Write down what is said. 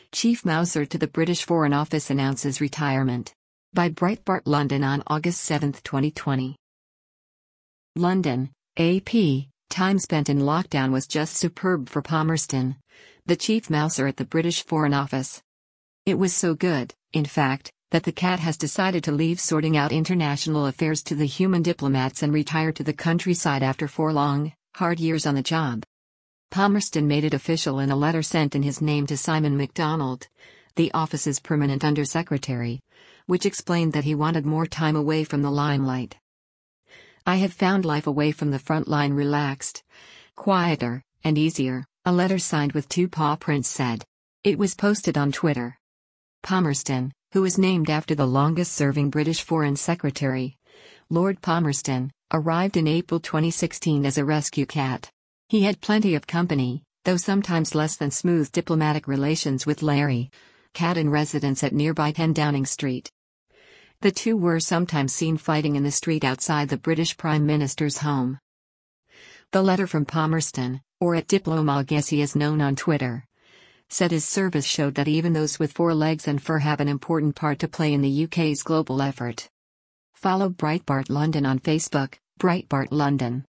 Chief Mouser to the British Foreign Office announces retirement. By Breitbart London on August 7, 2020. London, AP, time spent in lockdown was just superb for Palmerston, the Chief Mouser at the British Foreign Office. It was so good, in fact, that the cat has decided to leave sorting out international affairs to the human diplomats and retire to the countryside after 4 long, hard years on the job. Palmerston made it official in a letter sent in his name to Simon MacDonald, the office's permanent undersecretary, which explained that he wanted more time away from the limelight. "I have found life away from the front line relaxed, quieter, and easier," a letter signed with 2 paw prints said. It was posted on Twitter. Palmerston, who is named after the longest-serving British Foreign Secretary, Lord Palmerston, arrived in April 2016 as a rescue cat. He had plenty of company, though sometimes less than smooth diplomatic relations with Larry, cat in residence at nearby 10 Downing Street. The two were sometimes seen fighting in the street outside the British Prime Minister's home. The letter from Palmerston, or at Diplomag as he is known on Twitter, said his service showed that even those with 4 legs and fur have an important part to play in the UK's global effort. Follow Breitbart London on Facebook, Breitbart London.